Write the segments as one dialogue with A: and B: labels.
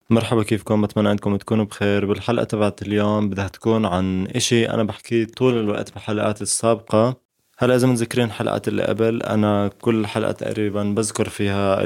A: مرحبا، كيفكم؟ بتمنى انكم تكونوا بخير. بالحلقة تبعت اليوم بدها تكون عن اشي انا بحكيه طول الوقت بحلقات السابقة. هلا اذا متذكرين حلقات اللي قبل، انا كل حلقة تقريبا بذكر فيها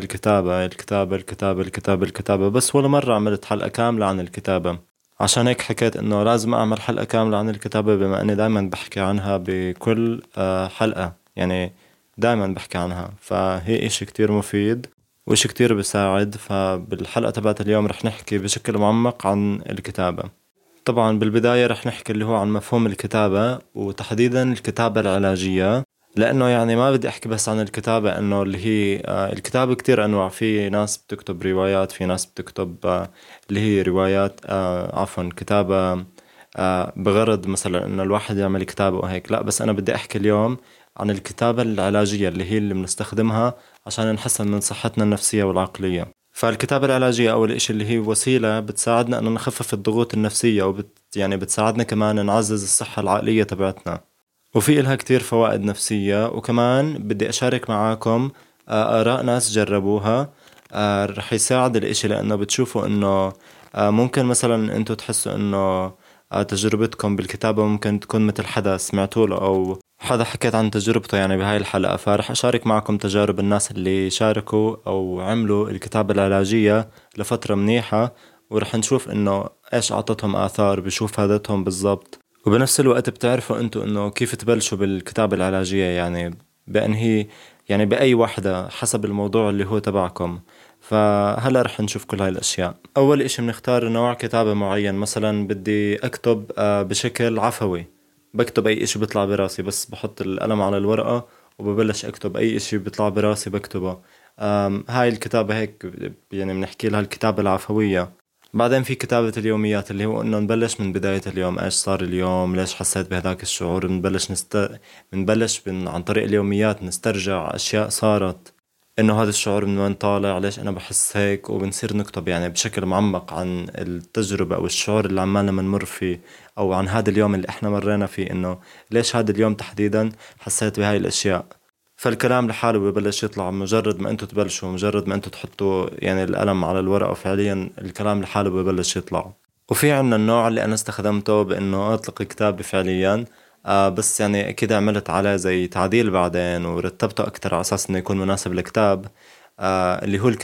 A: الكتابة، بس ولا مرة عملت حلقة كاملة عن الكتابة. عشان هيك حكيت انه لازم اعمل حلقة كاملة عن الكتابة، بما اني دائما بحكي عنها بكل حلقة يعني. دائما بحكي عنها، فهي اشي كتير مفيد وإشي كتير بيساعد. فبالحلقة تبعت اليوم رح نحكي بشكل معمق عن الكتابة. طبعا بالبداية رح نحكي اللي هو عن مفهوم الكتابة، وتحديدا الكتابة العلاجية. لأنه يعني ما بدي أحكي بس عن الكتابة، إنه اللي هي الكتابة كتير أنواع. في ناس بتكتب روايات، في ناس بتكتب اللي هي روايات، عفوا كتابة بغرض مثلا إنه الواحد يعمل كتابة وهيك. لا، بس أنا بدي أحكي اليوم عن الكتابة العلاجية، اللي هي اللي بنستخدمها عشان نحسن من صحتنا النفسية والعقلية. فالكتابة العلاجية أول إشي اللي هي وسيلة بتساعدنا أن نخفف الضغوط النفسية، يعني بتساعدنا كمان نعزز الصحة العقلية تبعتنا. وفي إلها كتير فوائد نفسية. وكمان بدي أشارك معاكم آراء ناس جربوها. رح يساعد الإشي، لأنه بتشوفوا إنه ممكن مثلا أنتوا تحسوا إنه تجربتكم بالكتابة ممكن تكون مثل حدا سمعتوا له أو حدا حكيت عن تجربته يعني بهاي الحلقة. فرح أشارك معكم تجارب الناس اللي شاركوا أو عملوا الكتابة العلاجية لفترة منيحة، ورح نشوف إنه إيش أعطتهم آثار، بشوف فادتهم بالضبط. وبنفس الوقت بتعرفوا أنتوا إنه كيف تبلشوا بالكتابة العلاجية، يعني بأنهي، يعني بأي واحدة حسب الموضوع اللي هو تبعكم. فهلا رح نشوف كل هاي الأشياء. أول إشي بنختار نوع كتابة معين. مثلا بدي أكتب بشكل عفوي، بكتب أي إشي بيطلع براسي، بس بحط القلم على الورقة وببلش أكتب أي إشي بيطلع براسي بكتبه. هاي الكتابة هيك يعني بنحكي لها الكتابة العفوية. بعدين في كتابة اليوميات، اللي هو إنه نبلش من بداية اليوم، إيش صار اليوم، ليش حسيت بهذاك الشعور. بنبلش عن طريق اليوميات نسترجع أشياء صارت، إنه هذا الشعور من وين طالع، ليش أنا بحس هيك. وبنصير نكتب يعني بشكل معمق عن التجربة أو الشعور اللي عمالنا بنمر فيه، أو عن هذا اليوم اللي إحنا مرينا فيه، إنه ليش هذا اليوم تحديدا حسيت بهاي الأشياء. فالكلام لحاله ببلش يطلع مجرد ما انتوا تبلشوا، مجرد ما انتوا تحطوا يعني القلم على الورقة، فعليا الكلام لحاله ببلش يطلع. وفي عنا النوع اللي انا استخدمته بانه اطلق كتابي فعليا. بس يعني اكيد عملت عليه زي تعديل بعدين ورتبته اكتر على اساس انه يكون مناسب للكتاب. اللي هو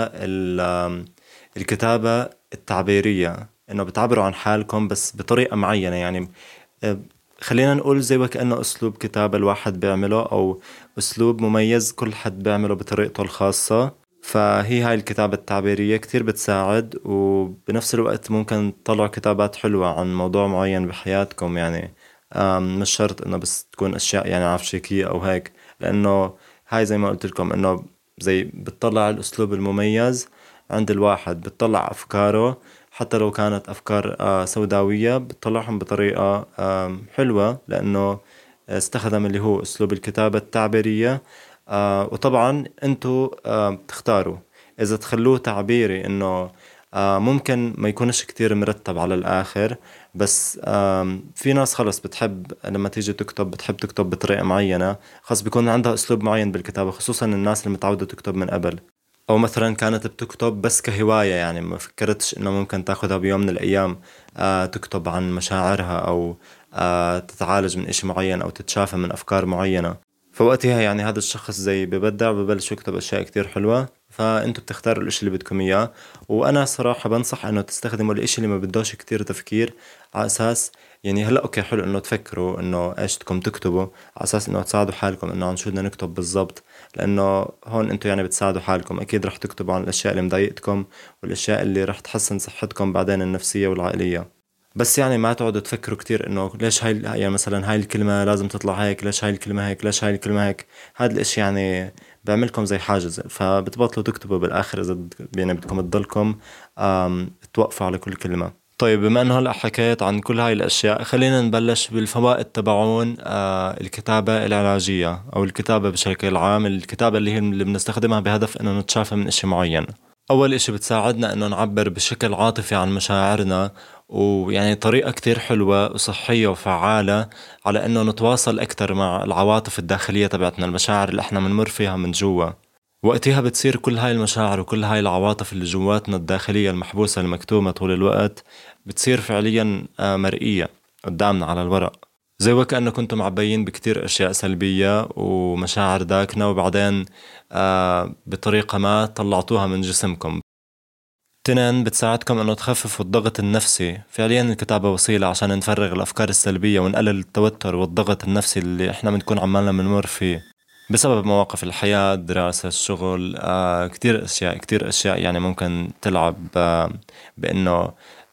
A: الكتابة التعبيرية، انه بتعبروا عن حالكم بس بطريقة معينة يعني. آه، خلينا نقول زي وكأنه أسلوب كتابة الواحد بيعمله، أو أسلوب مميز كل حد بيعمله بطريقته الخاصة. فهي هاي الكتابة التعبيرية كتير بتساعد، وبنفس الوقت ممكن تطلعوا كتابات حلوة عن موضوع معين بحياتكم يعني. مش شرط إنه بس تكون أشياء يعني عفشيكية أو هيك. لأنه هاي زي ما قلت لكم إنه زي بتطلع الأسلوب المميز عند الواحد، بتطلع أفكاره. حتى لو كانت أفكار سوداوية بتطلعهم بطريقة حلوة، لأنه استخدم اللي هو أسلوب الكتابة التعبيرية. وطبعا أنتوا بتختاروا إذا تخلوه تعبيري، إنه ممكن ما يكونش كتير مرتب على الآخر. بس في ناس خلص بتحب لما تيجي تكتب، بتحب تكتب بطريقة معينة، خلص بيكون عندها أسلوب معين بالكتابة، خصوصا الناس اللي متعودة تكتب من قبل. أو مثلا كانت بتكتب بس كهواية، يعني ما فكرتش إنه ممكن تاخدها بيوم من الأيام تكتب عن مشاعرها، أو تتعالج من إشي معين، أو تتشافى من أفكار معينة. فوقتها يعني هذا الشخص زي ببدع ببلش يكتب أشياء كتير حلوة. فأنتوا بتختاروا الإشي اللي بدكم إياه. وأنا صراحة بنصح إنه تستخدموا الإشي اللي ما بدوش كتير تفكير، على أساس يعني هلا أوكي حلو إنه تفكروا إنه إيش بدكم تكتبوا، على أساس إنه تساعدوا حالكم إنه عن شو بدنا نكتب بالضبط. لأنه هون أنتوا يعني بتساعدوا حالكم، أكيد رح تكتبوا عن الأشياء اللي مضايقتكم والأشياء اللي رح تحسن صحتكم بعدين النفسية والعقلية. بس يعني ما تقعدوا تفكروا كتير إنه ليش هاي يعني مثلا هاي الكلمة لازم تطلع هيك، ليش هاي الكلمة هيك، ليش هاي الكلمة هيك. هذا الإشي يعني بيعملكم زي حاجز، فبتبطلوا تكتبوا بالآخر إذا يعني بدكم تضلكم توقفوا على كل كلمة. طيب بما انه هلا حكيت عن كل هاي الاشياء، خلينا نبلش بالفوائد تبعون الكتابة العلاجية او الكتابة بشكل عام. الكتابة اللي هي اللي بنستخدمها بهدف انه نتشافى من اشي معين. اول اشي بتساعدنا انه نعبر بشكل عاطفي عن مشاعرنا، ويعني طريقة كتير حلوة وصحية وفعالة على انه نتواصل اكتر مع العواطف الداخلية تبعتنا، المشاعر اللي احنا بنمر فيها من جوا. وقتها بتصير كل هاي المشاعر وكل هاي العواطف اللي جواتنا الداخلية المحبوسة المكتومة طول الوقت بتصير فعليا مرئية قدامنا على الورق، زي وكأنه كنتم معبيين بكتير أشياء سلبية ومشاعر داكنة، وبعدين بطريقة ما طلعتوها من جسمكم. تنين، بتساعدكم انه تخففوا الضغط النفسي. فعليا الكتابة وسيلة عشان نفرغ الافكار السلبية ونقلل التوتر والضغط النفسي اللي احنا بنكون عمالنا بنمر فيه بسبب مواقف الحياة، الدراسة، الشغل، كتير اشياء يعني ممكن تلعب بانه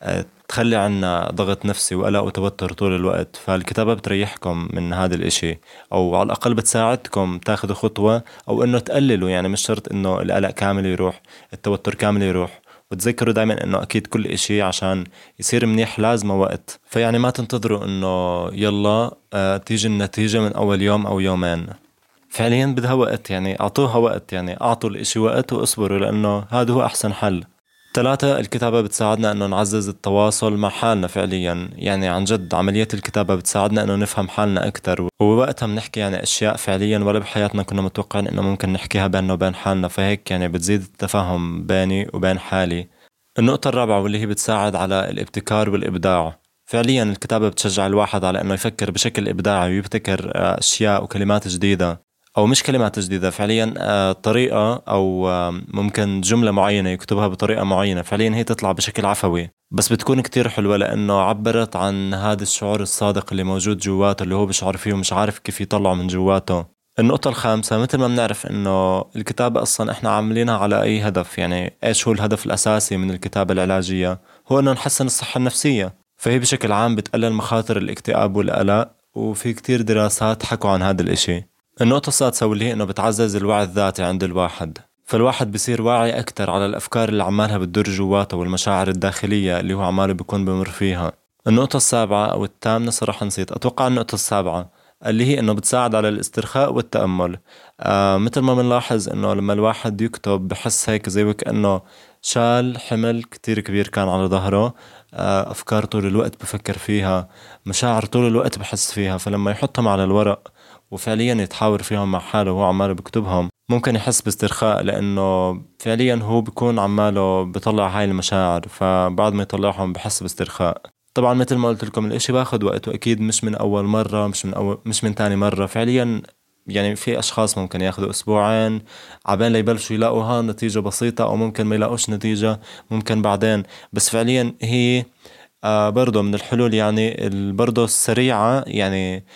A: تخلي عنا ضغط نفسي وقلق وتوتر طول الوقت. فالكتابة بتريحكم من هذا الاشي، او على الاقل بتساعدكم تاخذوا خطوة او انه تقللوا. يعني مش شرط انه القلق كامل يروح، التوتر كامل يروح. وتذكروا دايما انه اكيد كل اشي عشان يصير منيح لازمه وقت. فيعني ما تنتظروا انه يلا تيجي النتيجة من اول يوم او يومين. فعليا بدها وقت، يعني اعطوها وقت، يعني اعطوا الاشي وقت واصبروا، لانه هذا هو احسن حل. ثلاثة، الكتابة بتساعدنا انه نعزز التواصل مع حالنا فعليا. يعني عن جد عملية الكتابة بتساعدنا انه نفهم حالنا اكثر، ووقتها بنحكي يعني اشياء فعليا ولا بحياتنا كنا متوقعين انه ممكن نحكيها بيننا وبين حالنا. فهيك يعني بتزيد التفاهم بيني وبين حالي. النقطة الرابعة واللي هي بتساعد على الابتكار والإبداع. فعليا الكتابة بتشجع الواحد على أنه يفكر بشكل إبداعي ويبتكر أشياء وكلمات جديدة، أو مش كلمات جديدة فعليا، طريقة أو ممكن جملة معينة يكتبها بطريقة معينة. فعليا هي تطلع بشكل عفوي بس بتكون كتير حلوة، لأنه عبرت عن هذا الشعور الصادق اللي موجود جواته، اللي هو بيشعر فيه ومش عارف كيف يطلعه من جواته. النقطة الخامسة، مثل ما بنعرف إنه الكتابة أصلا إحنا عاملينها على أي هدف. يعني إيش هو الهدف الأساسي من الكتابة العلاجية؟ هو إنه نحسن الصحة النفسية. فهي بشكل عام بتقلل مخاطر الاكتئاب والقلق، وفي كتير دراسات حكوا عن هذا الإشي. النقطة السادسة واللي هي إنه بتعزز الوعي الذاتي عند الواحد. فالواحد بصير واعي أكتر على الأفكار اللي عمالها بتدور جواته والمشاعر الداخلية اللي هو عماله بيكون بمر فيها. النقطة السابعة أو الثامنة، صراحة نسيت، أتوقع النقطة السابعة، اللي هي إنه بتساعد على الاسترخاء والتأمل. مثل ما بنلاحظ إنه لما الواحد يكتب بحس هيك زي وكأنه شال حمل كتير كبير كان على ظهره. أفكار طول الوقت بفكر فيها، مشاعر طول الوقت بحس فيها. فلما يحطهم على الورق وفعليا يتحاور فيهم مع حاله وهو عماله بكتبهم، ممكن يحس باسترخاء، لأنه فعليا هو بيكون عماله بيطلع هاي المشاعر. فبعد ما يطلعهم بحس باسترخاء. طبعا مثل ما قلت لكم الاشي باخد وقت، واكيد مش من اول مرة، مش من تاني مرة فعليا. يعني في اشخاص ممكن ياخذوا اسبوعين عبين ليبلشوا يلاقوا نتيجة بسيطة، او ممكن ما يلاقوش نتيجة، ممكن بعدين. بس فعليا هي برضو من الحلول، يعني برضو السريعة، يعني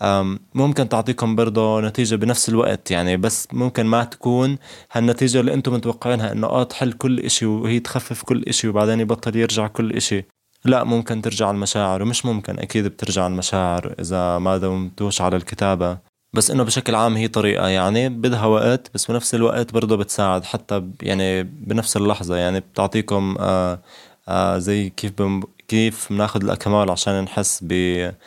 A: ممكن تعطيكم برضو نتيجة بنفس الوقت. يعني بس ممكن ما تكون هالنتيجة اللي انتم متوقعينها، انه تحل كل اشي وهي تخفف كل اشي وبعدين يبطل يرجع كل اشي. لا، ممكن ترجع المشاعر، ومش ممكن، أكيد بترجع المشاعر إذا ما داومتوش على الكتابة. بس إنه بشكل عام هي طريقة يعني بدها وقت، بس بنفس الوقت برضه بتساعد حتى يعني بنفس اللحظة. يعني بتعطيكم زي كيف بناخد الأكمال عشان نحس ب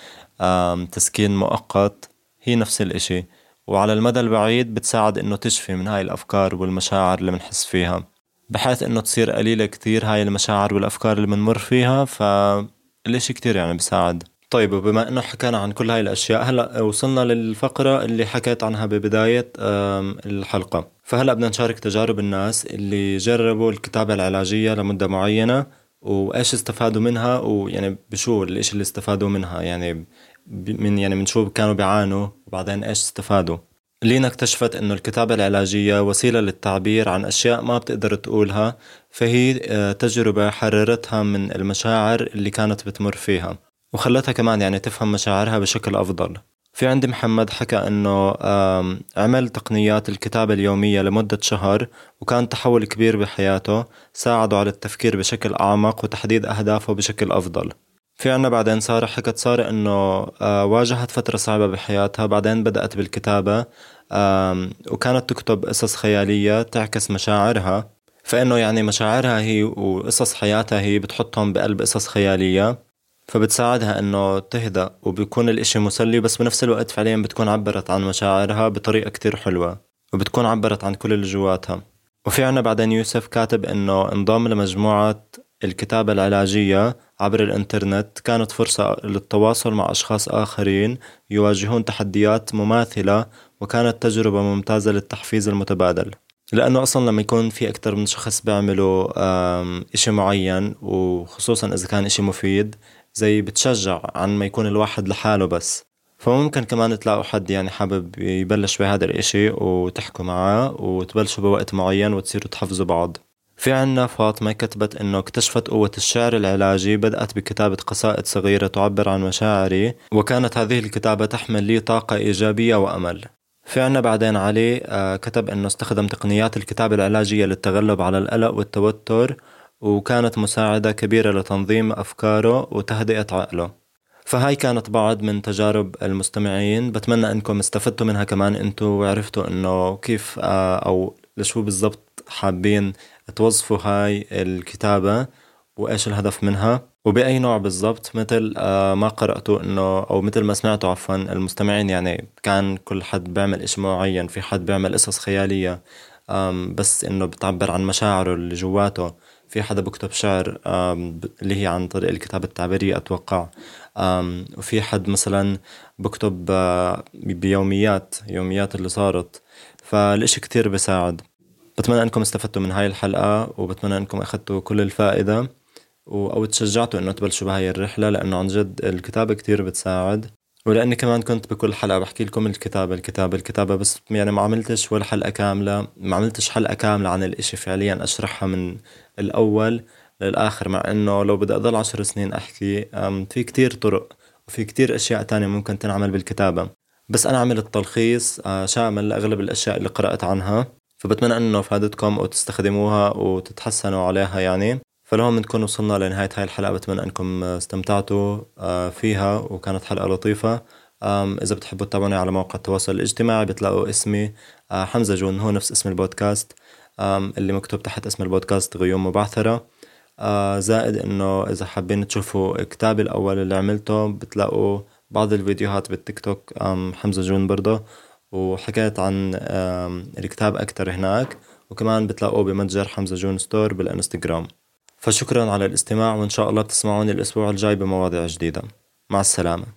A: تسكين مؤقت. هي نفس الإشي، وعلى المدى البعيد بتساعد إنه تشفي من هاي الأفكار والمشاعر اللي بنحس فيها، بحيث إنه تصير قليلة كتير هاي المشاعر والأفكار اللي بنمر فيها. فالإشي كتير يعني بيساعد. طيب، وبما إنه حكينا عن كل هاي الأشياء، هلأ وصلنا للفقرة اللي حكيت عنها ببداية الحلقة. فهلأ بدنا نشارك تجارب الناس اللي جربوا الكتابة العلاجية لمدة معينة، وإيش استفادوا منها، ويعني بشو الإشي اللي استفادوا منها. يعني من شو كانوا بيعانوا وبعدين إيش استفادوا. لينا اكتشفت إنه الكتابة العلاجية وسيلة للتعبير عن أشياء ما بتقدر تقولها. فهي تجربة حررتها من المشاعر اللي كانت بتمر فيها، وخلتها كمان يعني تفهم مشاعرها بشكل أفضل. في عندي محمد حكى إنه عمل تقنيات الكتابة اليومية لمدة شهر، وكان تحول كبير بحياته، ساعده على التفكير بشكل أعمق وتحديد أهدافه بشكل أفضل. في عنا بعدين سارة، حكت سارة إنه واجهت فترة صعبة بحياتها، بعدين بدأت بالكتابة. وكانت تكتب قصص خيالية تعكس مشاعرها. فإنه يعني مشاعرها هي وقصص حياتها هي بتحطهم بقلب قصص خيالية، فبتساعدها إنه تهدأ، وبيكون الإشي مسلي. بس بنفس الوقت فعليا بتكون عبرت عن مشاعرها بطريقة كتير حلوة، وبتكون عبرت عن كل اللي جواتها. وفي عنا بعدين يوسف كاتب إنه انضم لمجموعة الكتابة العلاجية عبر الإنترنت. كانت فرصة للتواصل مع أشخاص آخرين يواجهون تحديات مماثلة، وكانت تجربة ممتازة للتحفيز المتبادل. لأنه أصلا لما يكون في أكتر من شخص بيعملوا إشي معين، وخصوصا إذا كان إشي مفيد، زي بتشجع عن ما يكون الواحد لحاله بس. فممكن كمان تلاقوا حد يعني حابب يبلش بهذا الإشي وتحكوا معاه وتبلشوا بوقت معين وتصيروا تحفزوا بعض. في عنا فاطمة كتبت إنه اكتشفت قوة الشعر العلاجي، بدأت بكتابة قصائد صغيرة تعبر عن مشاعري، وكانت هذه الكتابة تحمل لي طاقة إيجابية وأمل. في عنا بعدين علي كتب إنه استخدم تقنيات الكتابة العلاجية للتغلب على القلق والتوتر، وكانت مساعدة كبيرة لتنظيم أفكاره وتهدئة عقله. فهاي كانت بعض من تجارب المستمعين، بتمنى انكم استفدتوا منها كمان انتوا، وعرفتوا انه كيف او لشو بالضبط حابين توظفوا هاي الكتابة، وايش الهدف منها، وبأي نوع بالضبط. مثل ما قرأتوا انه، او مثل ما سمعتوا عفوا المستمعين، يعني كان كل حد بيعمل اشي معين. في حد بيعمل قصص خيالية بس انه بتعبر عن مشاعره اللي جواته. في حدا بكتب شعر اللي هي عن طريق الكتابة التعبيرية أتوقع. وفي حد مثلا بكتب يوميات اللي صارت. فالإشي كتير بساعد. بتمنى أنكم استفدتوا من هاي الحلقة، وبتمنى أنكم أخذتوا كل الفائدة، أو تشجعتوا إنه تبلشوا بهاي الرحلة، لأنه عن جد الكتابة كتير بتساعد. ولأني كمان كنت بكل حلقة بحكي لكم الكتابة، بس يعني ما عملتش ولا حلقة كاملة، ما عملتش حلقة كاملة عن الإشي فعليا أشرحها من الأول للآخر. مع إنه لو بدي أضل 10 سنين أحكي، في كتير طرق وفي كتير أشياء تانية ممكن تنعمل بالكتابة. بس أنا عملت تلخيص شامل لأغلب الأشياء اللي قرأت عنها. فبتمنى إنه فادتكم وتستخدموها وتتحسنوا عليها يعني. فلهم نكون وصلنا لنهاية هاي الحلقة. بتمنى أنكم استمتعتوا فيها، وكانت حلقة لطيفة. إذا بتحبوا تتابعوني على مواقع التواصل الاجتماعي بتلاقوا اسمي حمزة جون، هو نفس اسم البودكاست اللي مكتوب تحت اسم البودكاست غيوم مبعثرة. زائد إنه إذا حابين تشوفوا كتابي الأول اللي عملته، بتلاقوا بعض الفيديوهات بالتيك توك حمزة جون برضه، وحكيت عن الكتاب أكتر هناك. وكمان بتلاقوه بمتجر حمزة جون ستور بالإنستغرام. فشكرا على الاستماع، وإن شاء الله بتسمعوني الأسبوع الجاي بمواضيع جديدة. مع السلامة.